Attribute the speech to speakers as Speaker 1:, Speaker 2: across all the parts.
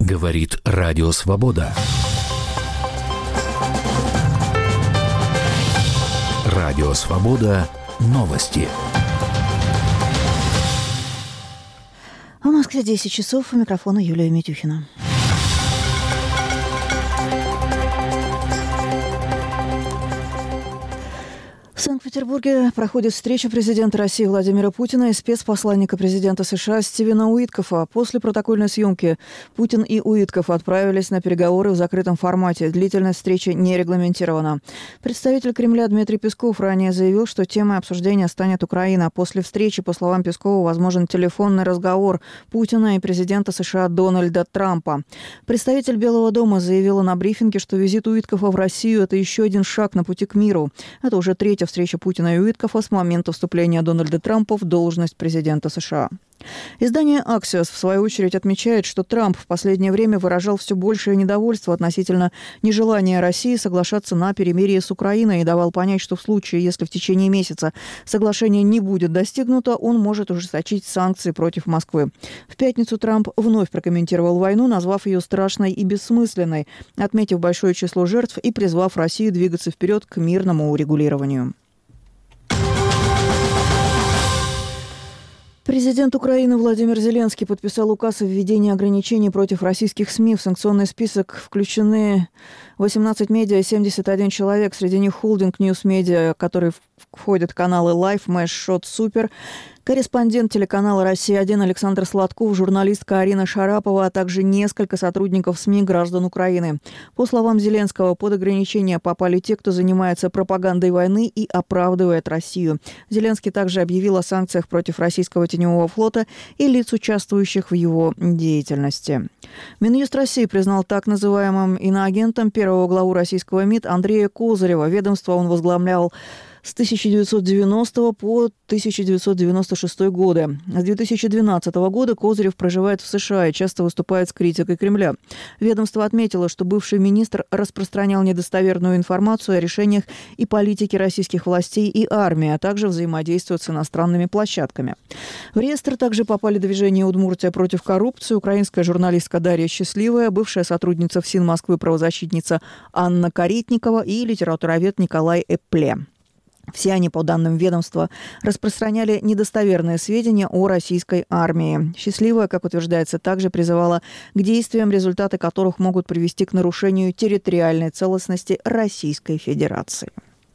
Speaker 1: Говорит Радио Свобода. Радио Свобода. Новости.
Speaker 2: В Москве 10 часов. У микрофона Юлия Митюхина. В Санкт-Петербурге проходит встреча президента России Владимира Путина и спецпосланника президента США Стивена Уиткофа. После протокольной съемки Путин и Уиткоф отправились на переговоры в закрытом формате. Длительность встречи не регламентирована. Представитель Кремля Дмитрий Песков ранее заявил, что темой обсуждения станет Украина. После встречи, по словам Пескова, возможен телефонный разговор Путина и президента США Дональда Трампа. Представитель Белого дома заявила на брифинге, что визит Уиткофа в Россию – это еще один шаг на пути к миру. Это уже третья встреча Путина и Уиткофа с момента вступления Дональда Трампа в должность президента США. Издание «Аксиос» в свою очередь отмечает, что Трамп в последнее время выражал все большее недовольство относительно нежелания России соглашаться на перемирие с Украиной и давал понять, что в случае, если в течение месяца соглашение не будет достигнуто, он может ужесточить санкции против Москвы. В пятницу Трамп вновь прокомментировал войну, назвав ее страшной и бессмысленной, отметив большое число жертв и призвав Россию двигаться вперед к мирному урегулированию. Президент Украины Владимир Зеленский подписал указ о введении ограничений против российских СМИ. В санкционный список включены 18 медиа и 71 человек. Среди них холдинг News Media, в который входят каналы Life, Mesh, Shot, Super, корреспондент телеканала «Россия-1» Александр Сладков, журналистка Арина Шарапова, а также несколько сотрудников СМИ граждан Украины. По словам Зеленского, под ограничения попали те, кто занимается пропагандой войны и оправдывает Россию. Зеленский также объявил о санкциях против российского теневого флота и лиц, участвующих в его деятельности. Минюст России признал так называемым иноагентом первого главу российского МИД Андрея Козырева. Ведомство он возглавлял с 1990 по 1996 годы. С 2012 года Козырев проживает в США и часто выступает с критикой Кремля. Ведомство отметило, что бывший министр распространял недостоверную информацию о решениях и политике российских властей и армии, а также взаимодействует с иностранными площадками. В реестр также попали движение «Удмуртия против коррупции», украинская журналистка Дарья Счастливая, бывшая сотрудница ФСИН Москвы правозащитница Анна Каретникова и литературовед Николай Эпле. Все они, по данным ведомства, распространяли недостоверные сведения о российской армии. Счастливая, как утверждается, также призывала к действиям, результаты которых могут привести к нарушению территориальной целостности Российской Федерации.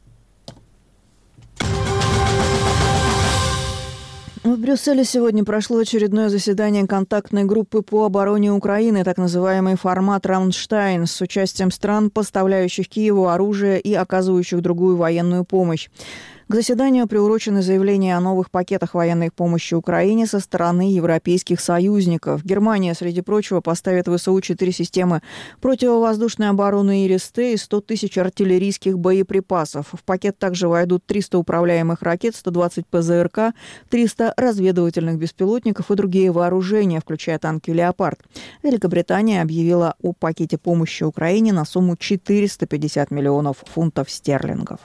Speaker 2: В Брюсселе сегодня прошло очередное заседание контактной группы по обороне Украины, так называемый формат «Рамштайн», с участием стран, поставляющих Киеву оружие и оказывающих другую военную помощь. К заседанию приурочены заявления о новых пакетах военной помощи Украине со стороны европейских союзников. Германия, среди прочего, поставит в ВСУ 4 системы противовоздушной обороны «Ири-Т» и 100 тысяч артиллерийских боеприпасов. В пакет также войдут 300 управляемых ракет, 120 ПЗРК, 300 разведывательных беспилотников и другие вооружения, включая танки «Леопард». Великобритания объявила о пакете помощи Украине на сумму 450 миллионов фунтов стерлингов.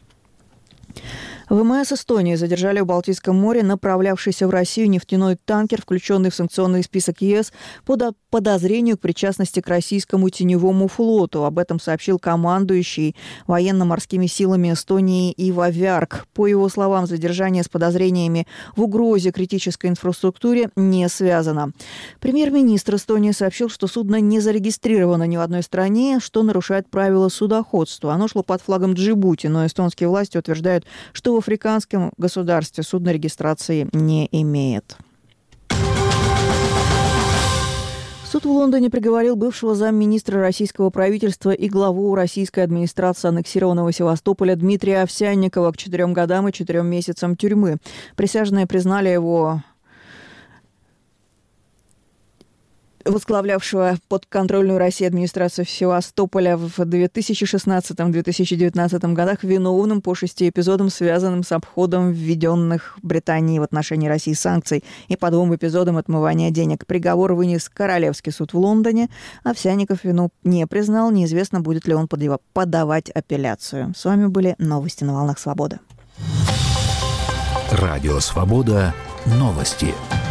Speaker 2: ВМС Эстонии задержали в Балтийском море направлявшийся в Россию нефтяной танкер, включенный в санкционный список ЕС, по подозрению к причастности к российскому теневому флоту. Об этом сообщил командующий военно-морскими силами Эстонии Иво Вярк. По его словам, задержание с подозрениями в угрозе критической инфраструктуре не связано. Премьер-министр Эстонии сообщил, что судно не зарегистрировано ни в одной стране, что нарушает правила судоходства. Оно шло под флагом Джибути, но эстонские власти утверждают, что в африканском государстве судно регистрации не имеет. Суд в Лондоне приговорил бывшего замминистра российского правительства и главу российской администрации аннексированного Севастополя Дмитрия Овсянникова к 4 годам и 4 месяцам тюрьмы. Присяжные признали его возглавлявшего подконтрольную России администрацию Севастополя в 2016-2019 годах виновным по 6 эпизодам, связанным с обходом введенных Британией в отношении России санкций и по 2 эпизодам отмывания денег. Приговор вынес Королевский суд в Лондоне. Овсянников вину не признал. Неизвестно, будет ли он подавать апелляцию. С вами были новости на волнах Свободы.
Speaker 1: Радио Свобода. Новости.